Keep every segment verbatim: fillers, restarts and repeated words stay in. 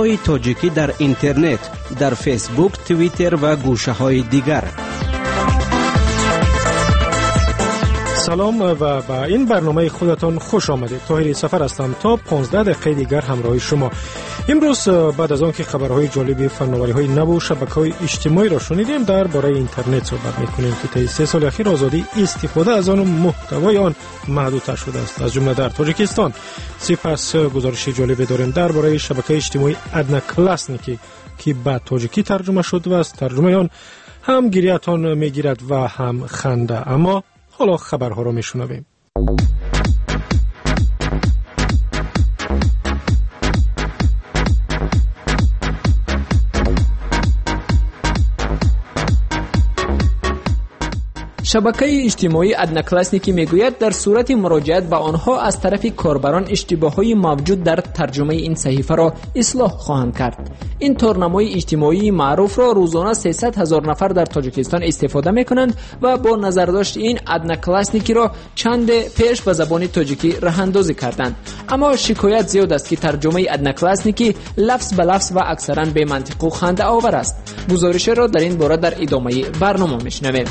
های تاجیکی در اینترنت، در فیسبوک، توییتر و گوشه های دیگر. سلام و با این برنامه خودتان خوش آمدید. طاهر سفر هستم تا پانزده دقیقه دیگر همراه شما. امروز بعد از آن که خبرهای جالب فناوری‌های نو و شبکه‌های اجتماعی را شنیدیم، درباره اینترنت صحبت می‌کنیم که طی سه سال اخیر آزادی استفاده از آن و محتوای آن محدودتر شده است، از جمله در تاجیکستان. سپس گزارش جالب داریم درباره شبکه اجتماعی ادناکلاسنیکی که به تاجیکی ترجمه شد و از ترجمه آن هم گریه‌تان می‌گیرد و هم خنده. اما حالا خبرها را میشنویم. شبکه اجتماعی ادناکلاسنیکی میگوید در صورت مراجعت به آنها از طرف کاربران اشتباهات موجود در ترجمه این صحیفه را اصلاح خواهند کرد. این تورنمای اجتماعی معروف را روزانه سیصد هزار نفر در تاجیکستان استفاده میکنند و با نظرداشت این ادناکلاسنیکی را چند پیش به زبان تاجیکی راهاندازی کردند. اما شکایت زیاد است که ترجمه ادناکلاسنیکی لفظ به لفظ و اکثرا بی منطق و خنده آور است. گزارش را در این باره در ادامه برنامه میشنویم.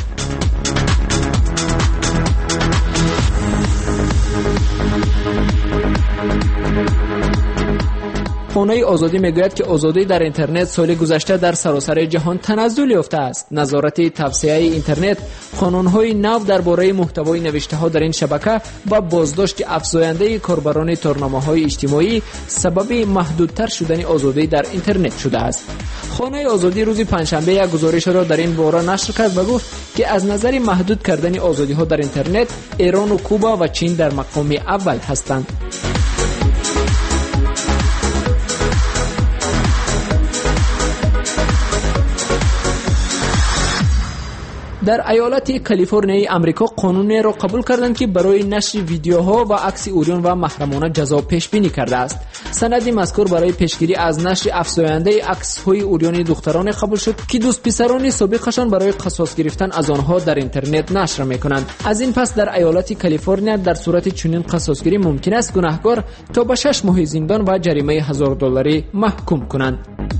خانه آزادی میگوید که آزادی در اینترنت سال گذشته در سراسر جهان تنزل یافته است. نظارت توسعه اینترنت قانون‌های نو درباره محتوای نوشته‌ها در این شبکه و بازداشت افزاینده کاربران تورنمه‌های اجتماعی سبب محدودتر شدن آزادی در اینترنت شده است. خانه آزادی روز پنجشنبه یک گزارش را در این باره نشر کرد و گفت که از نظر محدود کردن آزادی‌ها در اینترنت ایران و کوبا و چین در مقام اول هستند. در ایالت کالیفرنیای آمریکا قانونی را قبول کردند که برای نشر ویدیوها و عکس اوریان و محرمانه جزا پیش بینی کرده است. سند مذکور برای پیشگیری از نشر افزاینده عکس‌های اوریان دختران قبول شد که دوست پسران سابقشان برای قصاص گرفتن از آنها در اینترنت نشر می‌کنند. از این پس در ایالت کالیفرنیا در صورت چنین قصاصگیری ممکن است گناهکار تا به شش ماه زندان و جریمه هزار دلاری محکوم کنند.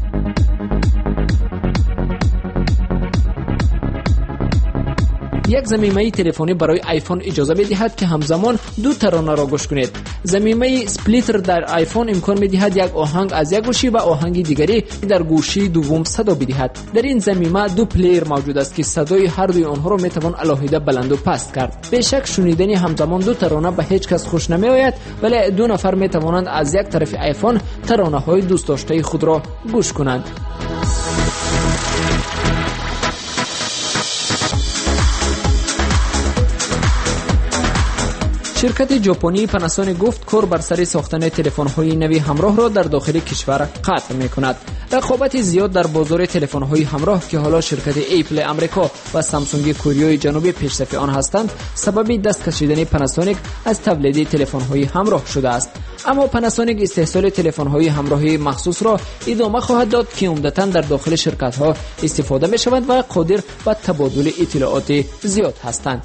یک ضمیمه تلفنی برای آیفون اجازه می‌دهد که همزمان دو ترانه را گوش کنید. ضمیمه اسپلیتر در آیفون امکان می‌دهد یک آهنگ از یک گوشی و آهنگ دیگری در گوشی دوم صدا بدهد. در این ضمیمه دو پلیر موجود است که صدای هر دوی آنها را می‌توان علاهیده بلند و پست کرد. به شک شنیدن همزمان دو ترانه به هیچ کس خوش نمی‌آید، ولی دو نفر می‌توانند از یک طرف آیفون ترانه‌های دوست داشته خود را گوش کنند. شرکت ژاپنی پاناسونیک گفت کار بر سر ساختن تلفن‌های نوی همراه را در داخل کشور قطع می‌کند. رقابت زیاد در بازار تلفن‌های همراه که حالا شرکت اپل آمریکا و سامسونگ کره جنوبی پیشرفت آن هستند، سبب دست کشیدن پاناسونیک از تولید تلفن‌های همراه شده است. اما پاناسونیک استحصال تلفن‌های همراهی مخصوص را ادامه خواهد داد که عمدتاً در داخل شرکت‌ها استفاده می‌شوند و قادر به تبادل اطلاعات زیاد هستند.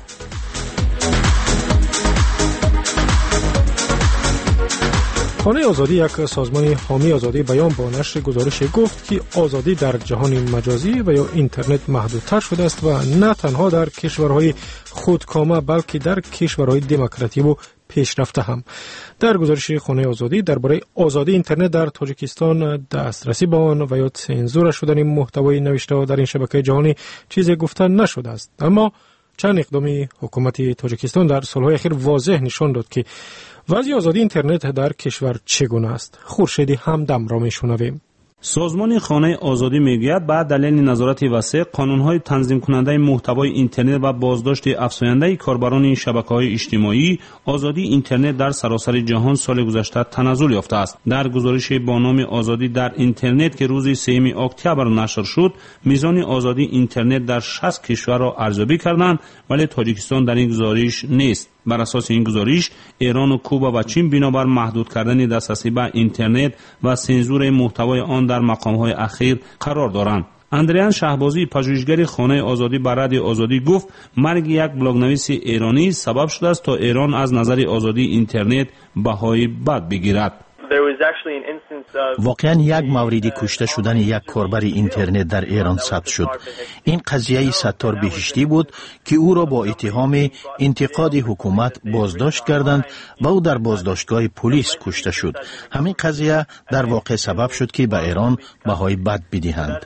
خانه آزادی، یک سازمان حامی آزادی بیان، با نشر گزارش گفت که آزادی در جهان مجازی و یا اینترنت محدودتر شده است و نه تنها در کشورهای خودکامه بلکه در کشورهای دموکراتیک و پیشرفته هم. در گزارش خانه آزادی درباره آزادی اینترنت در تاجیکستان، دسترسی به آن و یا سانسور شدن محتوای نوشته در این شبکه جهانی چیزی گفته نشده است. اما چند اقدامی حکومت تاجیکستان در سالهای اخیر واضح نشان داد که وضع آزادی اینترنت در کشور چگونه است. خورشیدی همدم را میشنویم. سازمان خانه آزادی میگوید بعد دلیل نظارت وسیع، قانون‌های تنظیم کننده محتوای اینترنت و بازداشت افزاینده کاربران شبکه‌های اجتماعی، آزادی اینترنت در سراسر جهان سال گذشته تنزل یافته است. در گزارش با نام آزادی در اینترنت که روز سوم اکتبر نشر شد، میزان آزادی اینترنت در شصت کشور را ارزیابی کردند، ولی تاجیکستان در این گزارش نیست. بر اساس این گزارش، ایران و کوبا و چین بنابر محدود کردن دسترسی به اینترنت و سانسور محتوای آن در مقام‌های اخیر قرار دارند. اندریان شهبازی، پژوهشگر خانه آزادی بر رادیو آزادی، گفت مرگ یک بلاگ‌نویس ایرانی سبب شده است تا ایران از نظر آزادی اینترنت بهای بد بگیرد. There was واقعا یک مورد کشته شدن یک کاربر اینترنت در ایران ثبت شد. این قضیه ستار بهشتی بود که او را با اتهام انتقاد حکومت بازداشت کردند و او در بازداشتگاه پلیس کشته شد. همین قضیه در واقع سبب شد که به ایران بهای بد بدهند.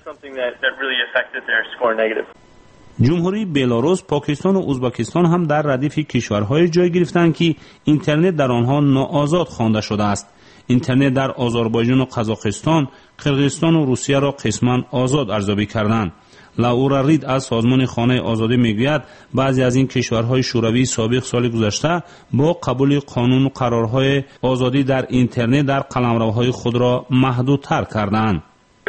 جمهوری بلاروس، پاکستان و ازبکستان هم در ردیف کشورهای جای گرفتند که اینترنت در آنها ناآزاد خوانده شده است. اینترنت در آذربایجان و قزاقستان، قرقیزستان و روسیه را قسماً آزاد ارزیابی کردند. لاورا رید از سازمان خانه آزادی میگوید بعضی از این کشورهای شوروی سابق سال گذشته با قبول قانون و قرارهای آزادی در اینترنت در قلمروهای خود را محدودتر کردند.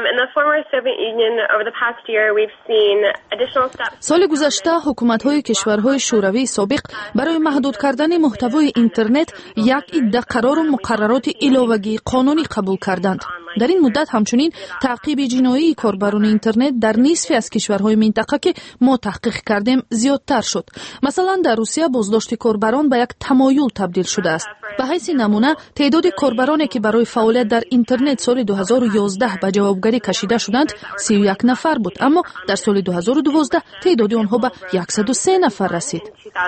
سال گذشته حکومت‌های کشورهای شوروی سابق برای محدود کردن محتوای اینترنت یک عده قرار و مقررات علاوه‌ای قانونی قبول کردند. در این مدت همچنین تعقیب جنایی کاربران اینترنت در نصفی از کشورهای منطقه که ما تحقیق کردیم زیادتر شد. مثلا در روسیه بازداشت کاربران به یک تمایل تبدیل شده است. به حیث نمونه تعداد کاربرانی که برای فعالیت در اینترنت سال دو هزار و یازده به جوابگری کشیده شدند سی و یک نفر بود، اما در سال دو هزار و دوازده تعداد آنها به صد و سه نفر رسید.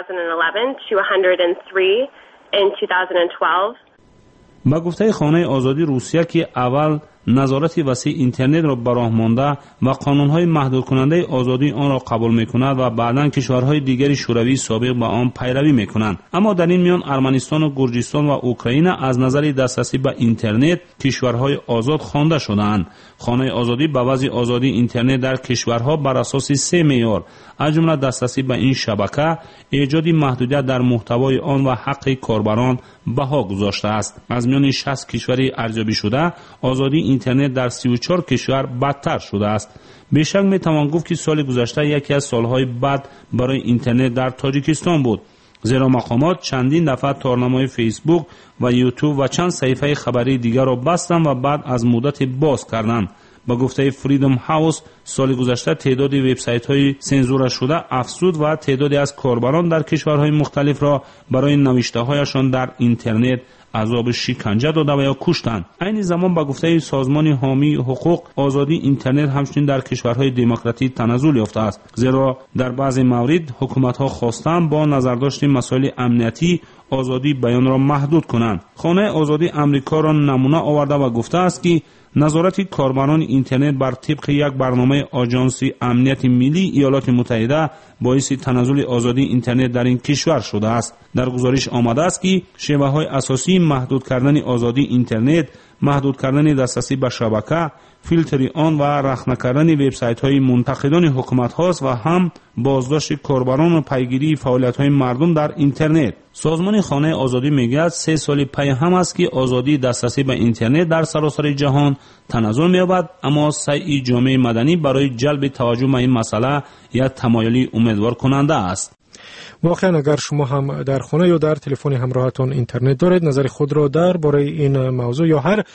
با گفته خانه آزادی روسیه که اول نظارت وسیع اینترنت را براه مانده و قانونهای محدود کننده آزادی آن را قبول میکند و بعداً کشورهای دیگری شوروی سابق با آن پیروی میکنند، اما در این میان ارمنستان و گرجستان و اوکراین از نظر دسترسی به اینترنت کشورهای آزاد خوانده شدند. خانه آزادی به وضع آزادی اینترنت در کشورها بر اساس سه معیار از جمله دسترسی به این شبکه، ایجاد محدودیت در محتوای آن و حق کاربران بها گذاشته است. از میان شصت کشور ارزیابی شده آزادی اینترنت در سی و چهار کشور بدتر شده است. به شک می توان گفت که سال گذشته یکی از سالهای بد برای اینترنت در تاجیکستان بود، زیرا مقامات چندین دفعه تارنمای فیسبوک و یوتیوب و چند صفحه خبری دیگر را بستند و بعد از مدت باز کردند. با گفته فریدم هاوس سال گذشته تعداد وبسایت‌های سانسور شده افزود و تعدادی از کاربران در کشورهای مختلف را برای نوشته‌هایشان در اینترنت عذاب شکنجه داده و یا کشتند. این زمان با گفته سازمان حامی حقوق آزادی اینترنت همچنین در کشورهای دموکراتیک تنزل یافته است، زیرا در بعضی موارد حکومت‌ها خواستند با نظرداشت مسائل امنیتی آزادی بیان را محدود کنند. خانه آزادی امریکا را نمونه آورده و گفته است که نظارت کاربران اینترنت بر طبق یک برنامه آژانس امنیت ملی ایالات متحده باعث تنزل آزادی اینترنت در این کشور شده است. در گزارش آمده است که شیوه‌های اساسی محدود کردن آزادی اینترنت، محدود کردن دسترسی به شبکه، فیلتر آن و رخنه کردن وبسایت‌های منتقدان حکومت هاست و هم بازداشت کاربران و پیگیری فعالیت‌های مردم در اینترنت. سازمان خانه آزادی میگوید سه سال پی هم است که آزادی دسترسی به اینترنت در سراسر جهان تنزل می‌یابد، اما سعی جامعه مدنی برای جلب توجه به این مسئله یک تمایلی امیدوار کننده است. واقعا اگر شما هم در خانه یا در تلفن همراهتان اینترنت دارید، نظر خود را درباره این موضوع یا هر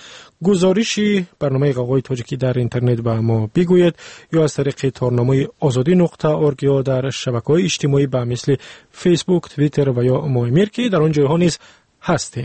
گزارشی برنامه قوقای تاجیکی در اینترنت به ما بگویید، یا از طریق تارنامه آزادی نقطه اورگ یا در شبکه‌های اجتماعی به مثل فیسبوک، توییتر و یا مایمیر که در آن جایها نیز هستیم.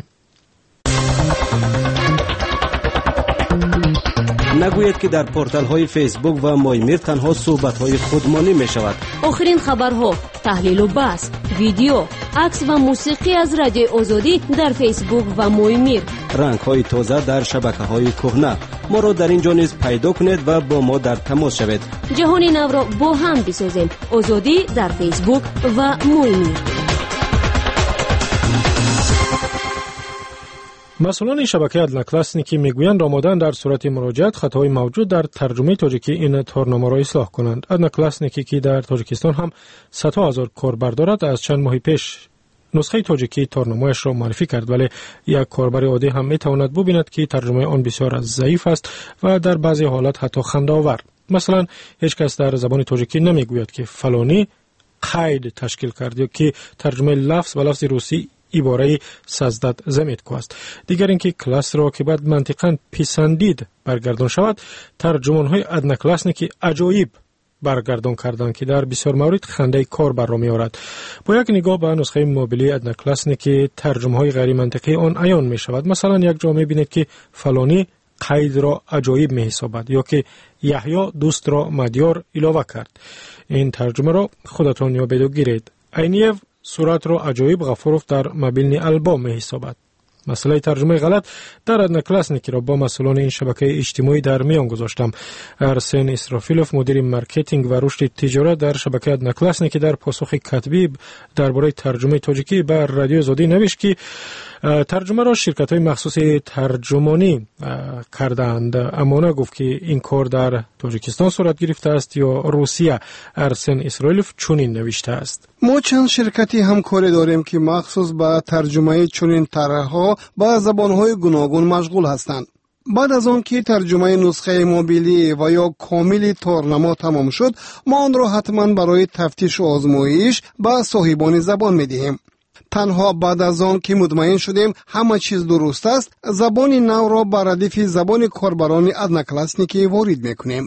نگوید که در پورتال های فیسبوک و مایمیر تنها صحبت های خودمانی می شود. آخرین خبرها، تحلیل و بحث، ویدیو، عکس و موسیقی از رادیو آزادی در فیسبوک و مایمیر. رنگ های تازه در شبکه های کهنه. ما را در اینجا نیز پیدا کنید و با ما در تماس شوید. جهان نو را با هم بسازیم. آزادی در فیسبوک و مایمیر. مسئولان شبکه ادناکلاسنیکی میگویند آماده‌اند در صورت مراجعت خطاهای موجود در ترجمه تاجیکی این تارنامه را اصلاح کنند. ادناکلاسنیکی که در تاجیکستان هم صدها هزار کاربر دارد از چند ماه پیش نسخه تاجیکی تارنامه‌اش را معرفی کرد، ولی یک کاربر عادی هم میتواند ببیند که ترجمه آن بسیار ضعیف است و در بعضی حالات حتی خنده‌آور. مثلا هیچ کس در زبان تاجیکی نمیگوید که فلانی قید تشکیل کرد یا که ترجمه لفظ و لفظ روسی عباره سزدت زمیتکو است. دیگر اینکه کلاس را که بعد منطقاً پسندید برگردان شود، ترجمان های ادناکلاسنیکی عجایب برگردان کردن که در بسیار مورد خنده کاربر را می‌آورد. با یک نگاه به نسخه موبیلی ادناکلاسنیک ترجمه‌های غیر منطقی آن عیان می‌شود. مثلا یک جا می‌بینید که فلانی قید را عجایب می‌حسابد یا که یحیی دوست را مدیار علاوه کرد. این ترجمه را خودتان یابید و گیرید. عینیف صورت را عجایب غفوروف در مبین البام می‌حسابد. مسئله ترجمه غلط در ادناکلاسنیک را با مسئولان این شبکه اجتماعی در میان گذاشتم. ارسن اسرافیلوف مدیر مارکتینگ و رشد تجارت در شبکه ادناکلاسنیک در پاسخ کتبی درباره ترجمه تاجیکی به رادیو آزادی نوشت که ترجمه را شرکت‌های مخصوص ترجمانی کردند، اما نگفت که این کار در تاجیکستان صورت گرفته است یا روسیه. ارسن اسرائیلوف چنین نوشته است: ما چند شرکتی همکاری داریم که مخصوص به ترجمه چنین طرح‌ها به زبان‌های گوناگون مشغول هستند. بعد از آن که ترجمه نسخه موبیلی و یا کامل تورنما تمام شد، ما آن را حتما برای تفتیش و آزمایش به صاحبان زبان می‌دهیم. تنها بعد از آن که مطمئن شدیم همه چیز درست است، زبان نو را بر ردیف زبان کاربران ادناکلاسنیکی وارد میکنیم.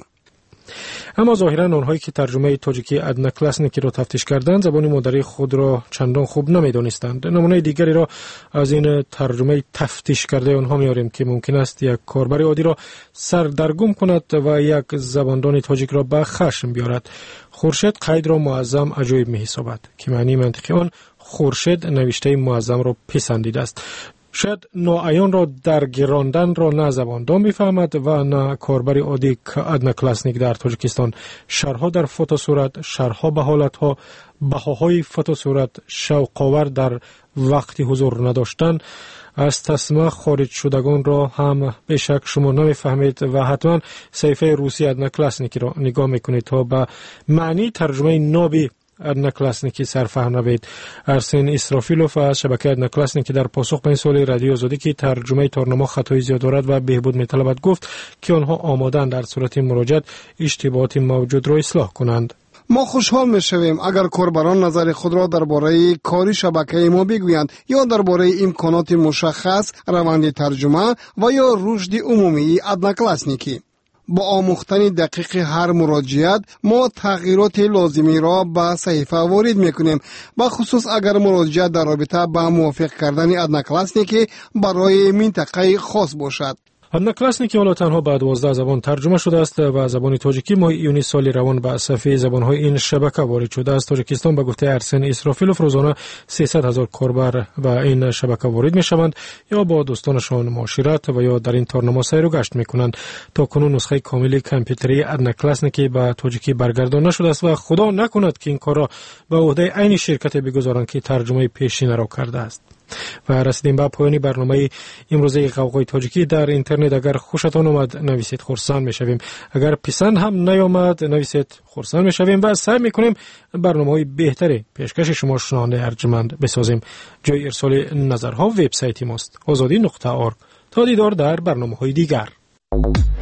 اما ظاهرا آنهایی که ترجمه تاجیکی ادناکلاسنیکی را تفتیش کردند زبان مادری خود را چندان خوب نمیدانستند. نمونه دیگری را از این ترجمه تفتیش کرده آنها میاریم که ممکن است یک کاربر عادی را سردرگم کند و یک زباندان تاجیک را به خشم بیارد. خورشید قید را معظم عجایب میحسابد که معنی منطقی آن خورشید نوشته معظم را پسندیده است. شاید ناعیان را در گراندن را نه زباندان میفهمد و نه کاربر عادی که ادناکلاسنیک در تاجیکستان. شرحها در فوتوصورت، شرحها به حالتها، بهاهای فوتوصورت، شوق‌آور در وقتی حضور نداشتن از تصمیم خارج شدگان را هم به شک شما نمیفهمید و حتما صفحه روسی ادناکلاسنیک را نگاه میکنید تا به معنی ترجمه نابی ادناکلاسنیکی سرفهم نوید. ارسن اسرافیلوف از شبکه ادناکلاسنیک در پاسخ به این سوال رادیو آزادی که ترجمه تورنما خطای زیاد دارد و بهبود میطلبد گفت که آنها آماده‌اند در صورت مراجعت اشتباهات موجود را اصلاح کنند. ما خوشحال میشویم اگر کاربران نظر خود را درباره کاری شبکه ما بگویند یا درباره امکانات مشخص، روند ترجمه و یا رشد عمومی ادناکلاسنیکی. با آموختن دقیق هر مراجعت ما تغییرات لازمی را به صحیفه وارد میکنیم، به خصوص اگر مراجعت در رابطه با موافق کردن ادناکلاسنیکی برای منطقه خاص باشد. ادناکلاسنیکی حالا تنها به دوازده زبان ترجمه شده است و زبان تاجیکی ماه ایونی سال روان به صفحه زبانهای این شبکه وارد شده است. تاجیکستان به گفته ارسن اسرافیلوف روزانه سیصد هزار کاربر و این شبکه وارد می شوند یا با دوستانشان معاشرت و یا در این تورنما سیر و گشت می کنند. تا کنون نسخه کامل کامپیوتری ادناکلاسنیکی به تاجیکی برگردان نشده است و خدا نکند که این کار را به عهده عین شرکت بگذارند که ترجمه پیشین را کرده است. و رسیدیم به پایان برنامه امروزه قوقای تاجیکی در اینترنت. اگر خوشتان آمد نویسید خرسند میشویم، اگر پسند هم نیامد نویسید خرسند میشویم و سعی میکنیم برنامه‌های بهتری پیشکش شما شنونده ارجمند بسازیم. جای ارسال نظرها وبسایت ماست آزادی نقطه اورگ. تا دیدار در برنامه‌های دیگر.